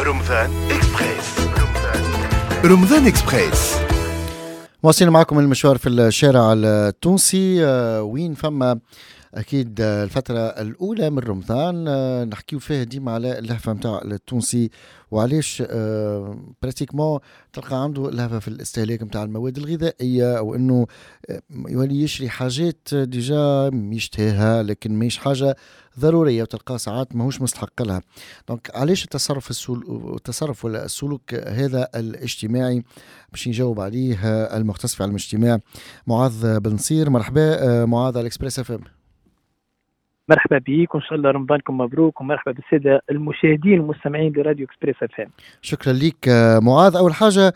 رمضان إكسبريس. رمضان إكسبريس واصلين معكم المشوار في الشارع التونسي، وين فما أكيد الفترة الأولى من رمضان نحكيو فيها ديما على اللهفة متاع التونسي، وعليش براتيكمون تلقى عنده اللهفة في الاستهلاك متاع المواد الغذائية، أو أنه يولي يشري حاجات ديجا يشتهيها لكن ماهيش حاجة ضرورية، وتلقى ساعات ماهوش مستحق لها. دونك علاش التصرف ولا السلوك هذا الاجتماعي؟ باش نجاوب عليه المختص في علم الاجتماع معاذ بن نصير. مرحبا معاذ على اكسبريس اف ام. مرحبا بك وان شاء الله رمضانكم مبروك، ومرحبا بالساده المشاهدين والمستمعين لراديو اكسبريس اف ام. شكرا لك معاذ. اول حاجه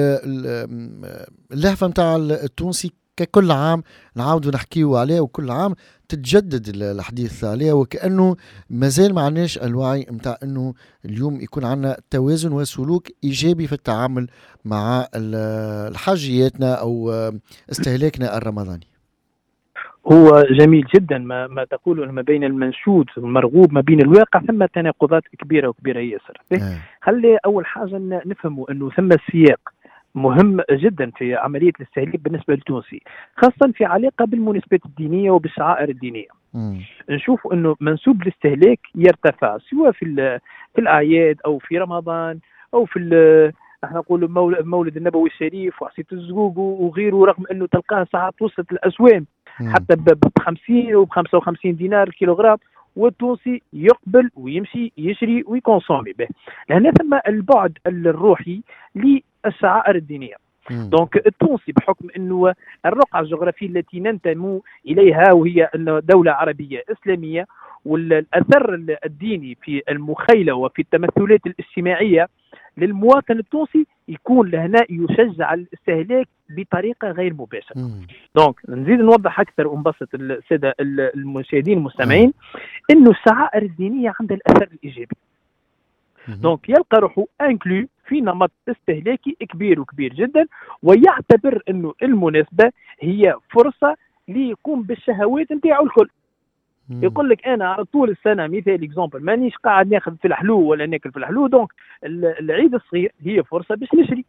اللهفه نتاع التونسي ككل عام نعاودوا نحكيوا عليه، وكل عام تتجدد الحديث عليه، وكأنه مازال ما عندناش الوعي متاع انه اليوم يكون عندنا توازن وسلوك ايجابي في التعامل مع الحاجياتنا او استهلاكنا الرمضاني. هو جميل جدا ما تقوله ما بين المنشود والمرغوب، ما بين الواقع ثم تناقضات كبيره ياسر. خلي اول حاجه نفهموا انه ثم السياق مهم جدا في عمليه الاستهلاك بالنسبه للتونسي، خاصه في علاقه بالمناسبات الدينيه وبالشعائر الدينيه. نشوف انه منسوب الاستهلاك يرتفع سواء في الاعياد او في رمضان او في احنا نقولوا المولد النبوي الشريف وعصية الزقوق وغيره، رغم انه تلقاها ساعات وصلت الاسوام حتى ب 50 و 55 دينار الكيلوغرام، والتونسي يقبل ويمشي يشري ويكونسومي به، لأن ثم البعد الروحي للشعائر الدينية. دونك التونسي بحكم انه الرقعة الجغرافية التي ننتمي اليها وهي دولة عربية اسلامية، والاثر الديني في المخيلة وفي التمثلات الاجتماعية للمواطن التونسي يكون لهنا يشجع الاستهلاك بطريقة غير مباشرة. دونك نزيد نوضح أكثر ونبسط السادة المشاهدين المستمعين إنه الشعائر الدينية عندها الأثر الإيجابي. دونك يلقى روحه انكلو في نمط استهلاكي كبير جدا، ويعتبر إنه المناسبة هي فرصة ليقوم بالشهوات نتاعو الكل. يقول لك انا على طول السنه مثال اكزامبل مانيش قاعد ناخذ في الحلو ولا ناكل في الحلو، دونك العيد الصغير هي فرصه باش نشري.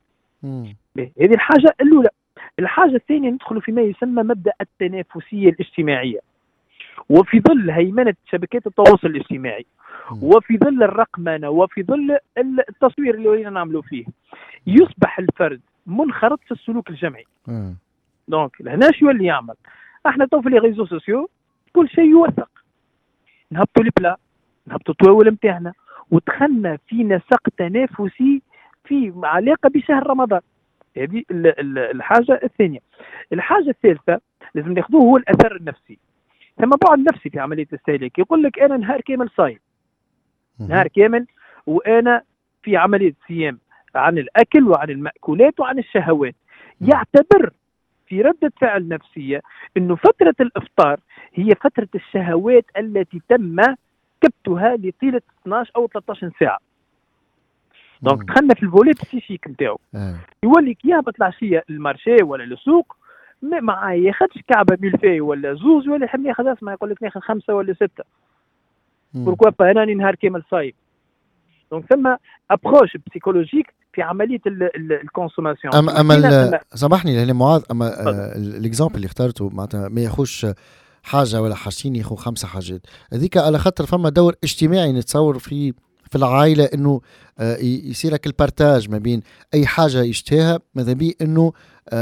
هذه الحاجه الاولى. الحاجه الثانيه ندخل فيما يسمى مبدا التنافسيه الاجتماعيه، وفي ظل هيمنه شبكات التواصل الاجتماعي وفي ظل الرقمنه وفي ظل التصوير اللي ولينا نعملوا فيه، يصبح الفرد منخرط في السلوك الجمعي. دونك لهنا شو اللي يعمل؟ احنا تو في لي ريزو سوسيو كل شيء يوثق، نهبطوا البلا نهبطوا التواول نتاعنا، ودخلنا في نسق تنافسي في علاقه بشهر رمضان. هذه الحاجه الثانيه. الحاجه الثالثه لازم ناخذوه هو الاثر النفسي. ثم بعد نفسي في عمليه الاستهلاك، يقول لك انا نهار كامل صايم، نهار كامل وانا في عمليه صيام عن الاكل وعن المأكولات وعن الشهوات. يعتبر في ردة فعل نفسية انه فترة الافطار هي فترة الشهوات التي تم كبتها لطيلة 12 او 13 ساعة. دونك دخلنا في الفولي بسيشيك نتاعو، يوليك يهبط العشية المارشي ولا السوق ما ياخذش كعبة ملفاي ولا زوز، ولا يحب ياخذ اسمع يقول لك ناخذ 5 ولا 6. بوركوا با انا نهار كامل صايم. دونك ثم ابروش بسيكولوجيك في عمليه الكونسوماسيون. سامحني لان معاذ، اما الاكزامبل اللي اخترته معناتها ما ياخوش حاجه ولا حاجتين، ياخو 5 حاجات. هذيك على خاطر فما دور اجتماعي نتصور في العائله، انه يصير لك البارتاج ما بين اي حاجه يشتهيها، ماذا بيه انه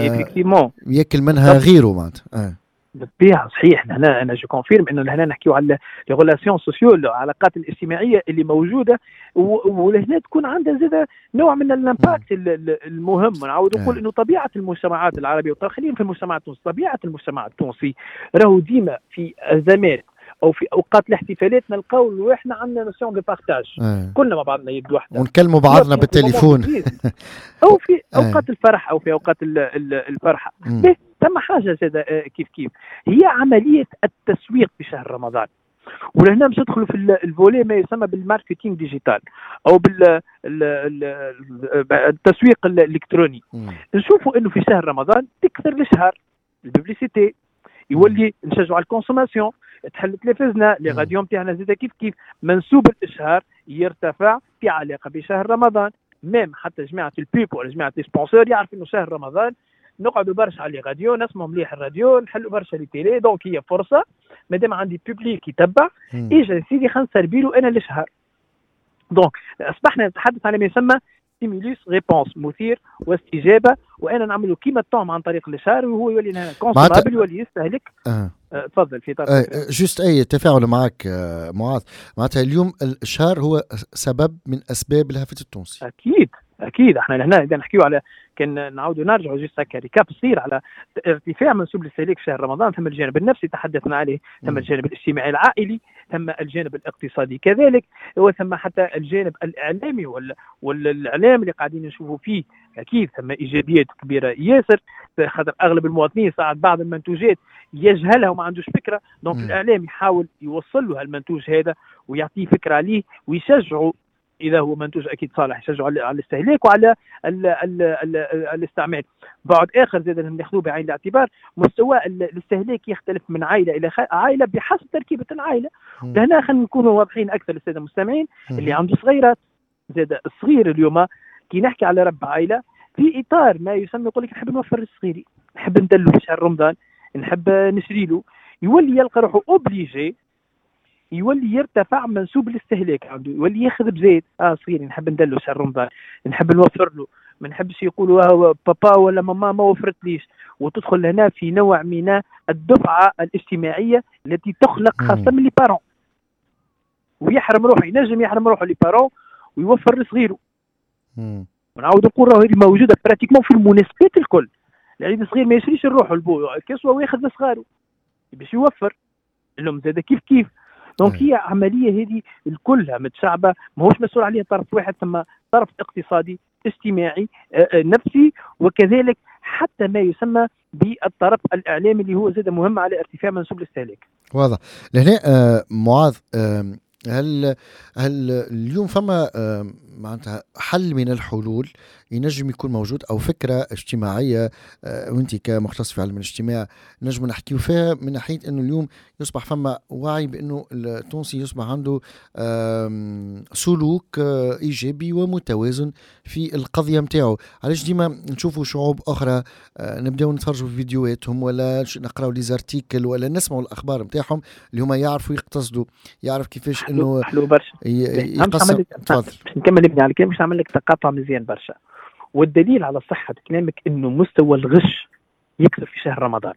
ياكل منها غيره معناتها. بالطبيعه صحيح. انا جو كونفيرم انه هنا نحكيو على لي ريلاسيون سوسيو، العلاقات الاجتماعيه اللي موجوده، ولهنا تكون عندها زاده نوع من الامباكت المهم. نعاود نقول انه طبيعه المجتمعات العربيه، وخلينا في المجتمع التونسي، طبيعه المجتمع التونسي راهو ديما في ازمات او في اوقات الاحتفالات نلقاو واحنا عندنا نوسيون دو بارتاج، كلنا مع بعضنا يد واحده ونكلموا بعضنا بالتليفون او في اوقات الفرح او في اوقات الفرحه. ثم حاجه زاده كيف هي عمليه التسويق في شهر رمضان. ولهنا مش ندخلوا في الفولي ما يسمى بالماركتينغ ديجيتال او بالتسويق الالكتروني. نشوفوا انه في شهر رمضان تكثر الاشهار الببليسيتي، يولي نشجعوا على الكونسوماسيون، تحل تلفزنا لي غاديو نتاعنا زاد كيف منسوب الاشهار يرتفع في علاقه بشهر رمضان. ميم حتى جماعه البيب ولا جماعه السبونسور يعرف انه شهر رمضان نقعدوا برشا على الراديو، نسمعوا مليح الراديو، نحلوا برشا لي تيلي. دونك هي فرصه مادام عندي بوبليك يتبع اجا سيدي خلينا نسربي له انا الاشهار. دونك اصبحنا نتحدث على ما يسمى ستيمولوس ريبونس، مثير واستجابه، وانا نعملوا كيما الطعم عن طريق الاشهار وهو يولي لنا كونسومابل يولي يستهلك. تفضل في طرف جوست اي تفاعل معك معاذ. معناتها اليوم الاشهار هو سبب من اسباب الهفه التونسي. اكيد احنا هنا اذا نحكيو على كان نعاودوا نرجعوا جوست هكا ريكاب صغير على ارتفاع منسوب الاستهلاك في شهر رمضان. ثم الجانب النفسي تحدثنا عليه، ثم الجانب الاجتماعي العائلي، ثم الجانب الاقتصادي كذلك، وثم حتى الجانب الاعلامي والاعلام اللي قاعدين نشوفوا فيه اكيد ثم ايجابيات كبيره ياسر، خاطر اغلب المواطنين ساعات بعض المنتوجات يجهلها وما عندوش فكره. دونك الاعلام يحاول يوصل له المنتوج هذا ويعطيه فكره عليه ويشجعه اذا هو منتوج اكيد صالح، يشجعوا على الاستهلاك وعلى الاستعمال. بعد اخر زاد ناخذوه بعين الاعتبار مستوى الاستهلاك يختلف من عائله الى عائله بحسب تركيبه العائله. لهنا خلينا نكونوا واضحين اكثر للساده المستمعين اللي عنده صغيرات. زاد الصغير اليوم كي نحكي على رب عائله في اطار ما يسمى يقول لك نحب نوفر للصغيري، نحب ندلو في شهر رمضان، نحب نشري له، يولي يلقى روحه اوبليجي يولي يرتفع منسوب الاستهلاك عنده، يولي ياخذ بزيت. صغيري نحب ندلو شهر رمضان، نحب نوفر له، ما نحبش يقولوا بابا ولا ماما ما وفرتليش. وتدخل هنا في نوع من الدفعه الاجتماعيه التي تخلق خاصه من لي بارون، ويحرم روحه، ينجم يحرم روحه لي بارون ويوفر لصغيره. ونعاود نقول راهو هذه موجوده براتيكمون في المناسبات الكل. العيد الصغير ما يشريش الروح البو كسوه وياخذ لصغاره باش يوفر لهم زاد كيف. دونك هي عمليه هذه الكلها متشعبه، ماهوش مسؤول عليها طرف واحد، ثم طرف اقتصادي اجتماعي نفسي، وكذلك حتى ما يسمى بالطرف الاعلامي اللي هو زاد مهم على ارتفاع منسوب الاستهلاك. واضح. لهنا معاذ، هل اليوم فما معناتها حل من الحلول ينجم يكون موجود او فكره اجتماعيه وانت كمختص في علم الاجتماع نجم نحكيو فيها من ناحيه انه اليوم يصبح فما وعي بانه التونسي يصبح عنده سلوك ايجابي ومتوازن في القضيه نتاعو؟ علاش ديما نشوفوا شعوب اخرى نبداو نتفرجوا في فيديوهاتهم ولا نقراو لي زارتيكل ولا نسمعوا الاخبار نتاعهم اللي هما يعرفوا يقتصدوا، يعرف كيفاش انه حلو برشا يقسم. باش نكمل ابني على كلامك، باش نعمل لك تقاطع مزيان برشا. والدليل على صحة كلامك انه مستوى الغش يكثر في شهر رمضان.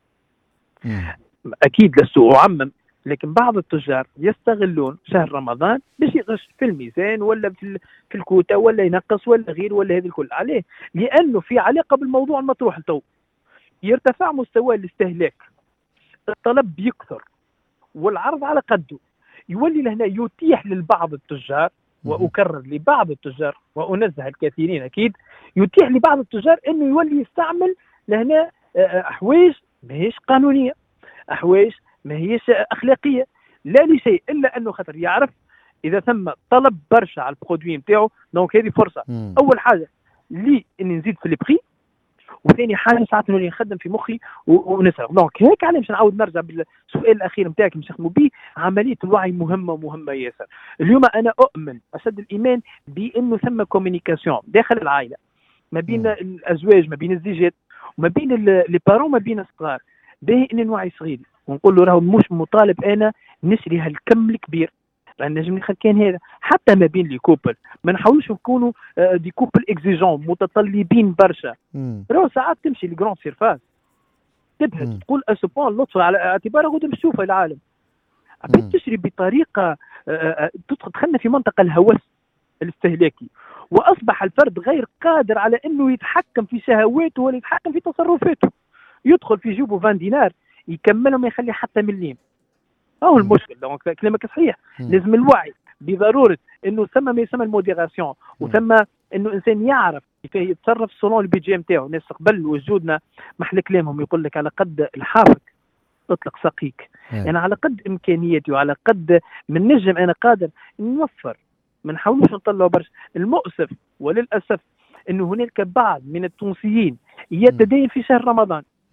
اكيد لست اعمم، لكن بعض التجار يستغلون شهر رمضان باش يغش في الميزان ولا في الكوتا ولا ينقص ولا غير ولا هذا الكل. عليه؟ لانه في علاقة بالموضوع المطروح لتو. يرتفع مستوى الاستهلاك، الطلب يكثر والعرض على قده، يولي لهنا يتيح للبعض التجار، وأكرر لبعض التجار وأنزه الكثيرين أكيد، يتيح لبعض التجار أنه يولي يستعمل لهنا أحواج ما هيش قانونية، أحواج ما هيش أخلاقية، لا لشيء إلا أنه خطر يعرف إذا ثم طلب برشا على البرودوي نتاعو. دونك هذه فرصة. أول حاجة لي أني نزيد في البري، وثاني حاجه ساعات نولي نخدم في مخي ونسرق. دونك هيك عليه باش نعاود نرجع بالسؤال الاخير نتاعك باش نخدموا به. عمليه الوعي مهمه ياسر. اليوم انا اؤمن اشد الايمان بانه ثم كوميونيكاسيون داخل العائله ما بين الازواج، ما بين الزيجات، وما بين لي بارون، ما بين الصغار. باهي اني نوعي صغيري ونقول له راهو مش مطالب انا نشري هالكم الكبير، لان نجم ناخذ كان هذا. حتى ما بين لي كوبل ما نحاولوش نكونوا دي كوبل اكزيجون متطلبين برشا. راهو ساعات تمشي لجرون سيرفاس تبهت تقول اسبون اللطف على اعتبار غدا نشوفه العالم عبيد تشري بطريقه دخلنا في منطقه الهوس الاستهلاكي، واصبح الفرد غير قادر على انه يتحكم في شهواته ولا يتحكم في تصرفاته. يدخل في جيبه 20 دينار يكملهم ما يخلي حتى مليم. هو المشكل. دونك كلامك صحيح. لازم الوعي بضروره انه ثم ما يسمى الموديراسيون، وثم انه انسان يعرف كيف يتصرف سولون البيجي نتاعو. الناس قبل وجودنا محل كلامهم يقول لك على قد الحافك اطلق سقيك. يعني على قد امكانياتي وعلى قد من نجم انا قادر نوفر، ما نحاولوش نطلعوا برشا. المؤسف وللاسف انه هناك بعض من التونسيين يتدين في شهر رمضان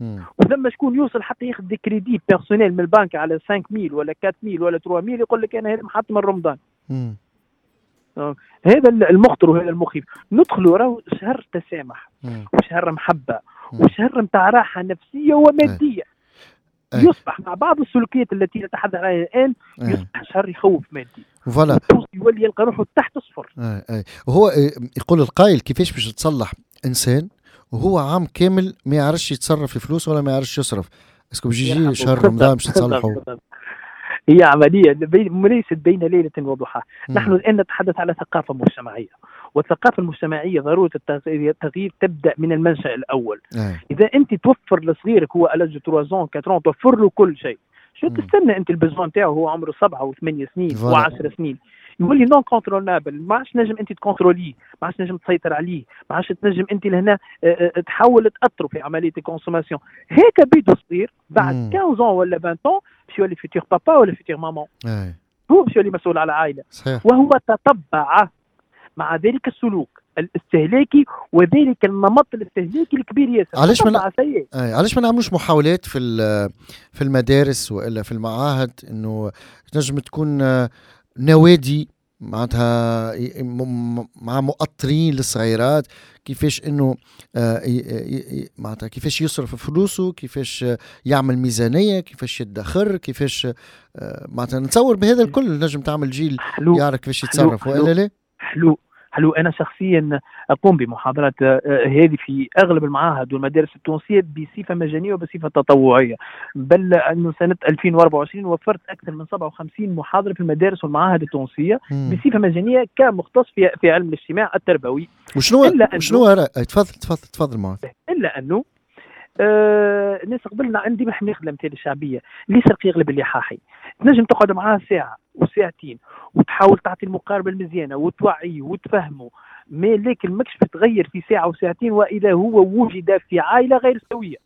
وثم شكون يوصل حتى ياخذ دي كريدي بيرسونيل من البنك على 5000 ولا 4000 ولا 3000 يقول لك انا هذا محط من رمضان. هذا المخطر وهذا المخيف. ندخلوا راهو شهر تسامح وشهر محبه وشهر نتاع راحه نفسيه وماديه. يصبح مع بعض السلوكيات التي نتحدث عنها الان يصبح شهر يخوف مادي. فوالا يولي يلقى روحه تحت صفر. وهو يقول القائل كيفاش باش تصلح انسان وهو عام كامل ما يعرفش يتصرف في فلوس ولا ما يعرفش يصرف؟ اسكو باش يجي شهر رمضان باش تصلحه؟ هي عملية ليست بين ليلة وضحاها. نحن الآن نتحدث على ثقافة مجتمعية، والثقافة المجتمعية ضرورة التغيير تبدأ من المنشأ الأول. إذا أنت توفر لصغيرك هو ألج 3 4 توفر له كل شيء، شو تستنى أنت البزوان تاعه هو عمره 7 و8 سنين و10 سنين يولي نون كونترولابل، ما عادش نجم انت تكونتروليه، ما عادش نجم تسيطر عليه، ما عادش تنجم انت لهنا تحاول تاثروا في عمليه الكونسوماسيون. هيك بيدو صغير بعد 15 ولا 20 باش يولي فيتير بابا ولا فيتير ماما، هو باش يولي مسؤول على عائله، وهو تتبع مع ذلك السلوك الاستهلاكي وذلك النمط الاستهلاكي الكبير ياسر. علاش ما نعملوش محاولات في المدارس والا في المعاهد انه نجم تكون نوادي معناتها مع مؤطرين للصغيرات كيفاش انه معناتها كيفاش يصرف فلوسه، كيفاش يعمل ميزانيه، كيفاش يدخر، كيفاش معناتها نتصور بهذا الكل نجم تعمل جيل يعرف كيفاش يتصرف والا لا. حلو. أنا شخصيا أقوم بمحاضرات هذه في أغلب المعاهد والمدارس التونسية بصفة مجانية وبصفة تطوعية، بل أنه سنة 2024 وفرت أكثر من 57 محاضرة في المدارس والمعاهد التونسية بصفة مجانية كمختص في علم الاجتماع التربوي. وشنو تفضل معاذ. إلا أنه الناس قبلنا عندي ما ناخذ الامثله الشعبيه، اللي يسرق يغلب اللي حاحي. تنجم تقعد معاه ساعه وساعتين وتحاول تعطي المقاربه المزيانه وتوعيه وتفهمه، ما لكن ماكش بتغير في ساعه وساعتين واذا هو وجد في عائله غير سويه.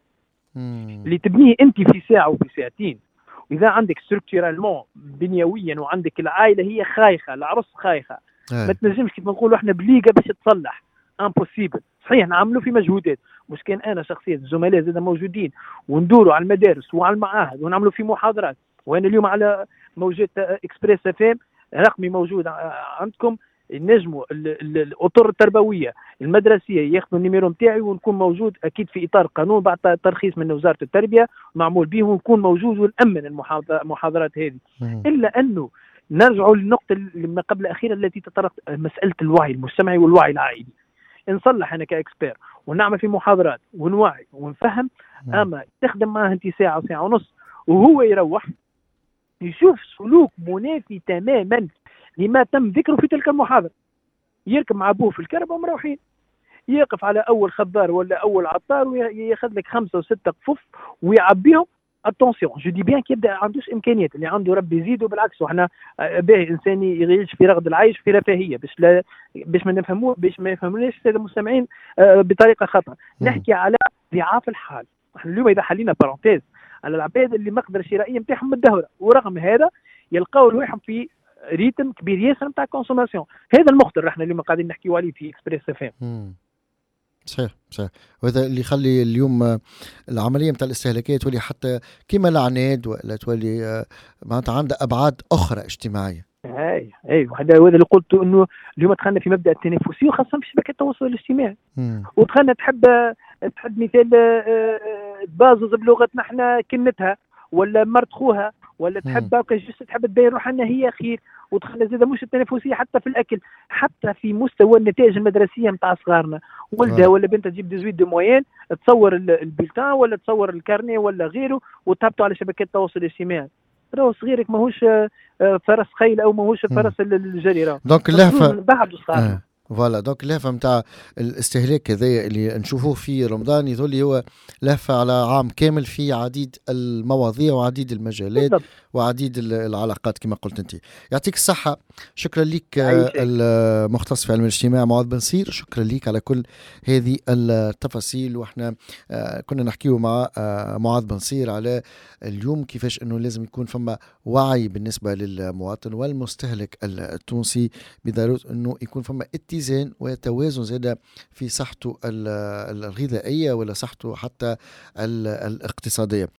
اللي تبنيه انت في ساعه وفي ساعتين، واذا عندك ستركتورالمون بنيويا وعندك العائله هي خايخه، العرس خايخه، ما تنجمش كيف نقولوا احنا بليغه باش تصلح. امبوسيبل. صحيح نعملوا في مجهودات، مش كان انا شخصيا الزملاء زاد موجودين وندوروا على المدارس وعلى المعاهد ونعملوا في محاضرات، وانا اليوم على موجات اكسبريس FM رقمي موجود عندكم، نجموا الاطر التربويه المدرسيه ياخذوا النيميرو نتاعي ونكون موجود اكيد في اطار قانون بعد ترخيص من وزاره التربيه معمول به، ونكون موجود ونامن المحاضرات هذه. الا انه نرجع للنقطه اللي ما قبل الاخيره التي تطرقت مساله الوعي المجتمعي والوعي العائلي. نصلح انا كاكسبير ونعمل في محاضرات ونوعي ونفهم، اما تخدم معاه انت ساعه وساعه ونص وهو يروح يشوف سلوك منافي تماما لما تم ذكره في تلك المحاضره. يركب مع ابوه في الكربه ومروحين، يقف على اول خضار ولا اول عطار وياخذ لك 5 و6 قفوف ويعبيهم. اتونسيون جو دي بيان كي يبدا عندوش امكانيات، اللي عنده ربي يزيده بالعكس، وحنا باهي انسان يعيش في رغد العيش في رفاهيه باش ما يفهموناش الساده المستمعين بطريقه خطا. نحكي على ضعاف الحال. احنا اليوم اذا حلينا بارونتيز على العباد اللي مقدره الشرائيه نتاعهم متدهوره، ورغم هذا يلقاو رواحهم في ريتم كبير ياسر نتاع كونسوماسيون. هذا المخطر احنا اليوم قاعدين نحكيو عليه في اكسبريس FM. صحيح. وهذا اللي يخلي اليوم العمليه نتاع الاستهلاكيه تولي حتى كيما العناد ولا تولي معناتها عندها ابعاد اخرى اجتماعيه. اي وهذا اللي قلت انه اليوم دخلنا في مبدا التنافسيه وخاصه في شبكات التواصل الاجتماعي. ودخلنا تحب مثال تبازز بلغتنا احنا كنتها ولا مرت خوها، ولا تحب تحب تبين روحها انها هي خير. ودخلنا زيادة مش التنافسيه حتى في الاكل، حتى في مستوى النتائج المدرسيه نتاع صغارنا. ولدها ولا بنتها تجيب 18 دو موين، تصور البلتان ولا تصور الكارني ولا غيره وتهبطوا على شبكات التواصل الاجتماعي. راهو صغيرك ماهوش فرس خيل او ماهوش فرس الجري، راهو دونك اللهفه بعد صغارنا. فوالا دونك اللهفه نتاع الاستهلاك هذايا اللي نشوفوه في رمضان يظل هو لهفه على عام كامل في عديد المواضيع وعديد المجالات وعديد العلاقات كما قلت أنت. يعطيك الصحة. شكرا لك المختص في علم الاجتماع معاذ بن نصير، شكرا لك على كل هذه التفاصيل. واحنا كنا نحكيه مع معاذ بن نصير على اليوم كيفاش انه لازم يكون فما وعي بالنسبة للمواطن والمستهلك التونسي بضرورة انه يكون فما اتزان وتوازن زيادة في صحته الغذائية ولا صحته حتى الاقتصادية.